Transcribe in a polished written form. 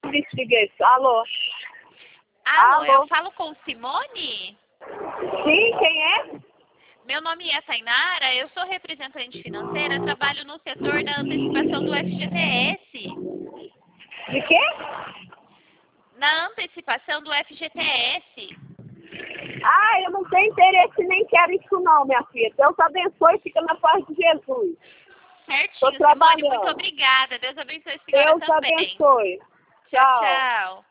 português. Alô? Alô, Alô? eu falo com Simone? Sim, quem é? Meu nome é Tainara, eu sou representante financeira, trabalho no setor da antecipação do FGTS. De quê? Na antecipação do FGTS. Ah, eu não tenho interesse nem quero isso não, minha filha. Deus abençoe e fica na paz de Jesus. Certinho, Tô Simone, trabalhando. muito obrigada. Deus abençoe a senhora Deus também. abençoe. Tchau, Tchau. tchau.